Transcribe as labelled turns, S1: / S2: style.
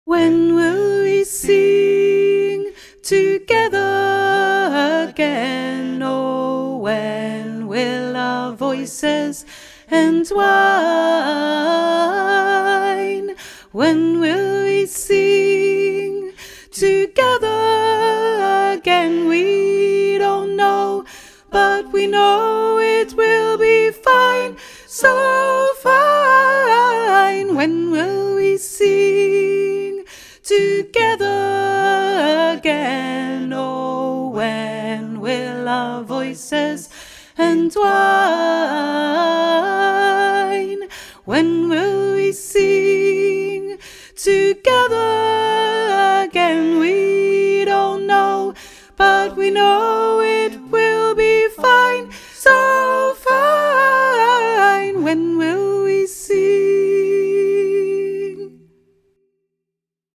S1: When will we sing together again? Oh, when will our voices entwine? When will we sing together again? We don't know, but we know it will be fine, so fine. When will we sing together again? Oh, when will our voices entwine? When will we sing together again? We don't know, but we know it will